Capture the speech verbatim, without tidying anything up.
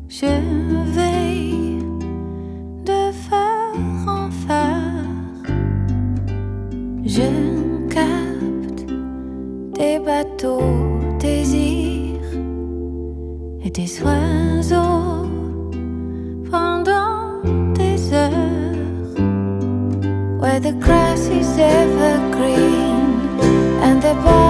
Je veille de phare en phare. Je capte des bateaux désirs et des oiseaux pendant des heures. Where the grass is evergreen and the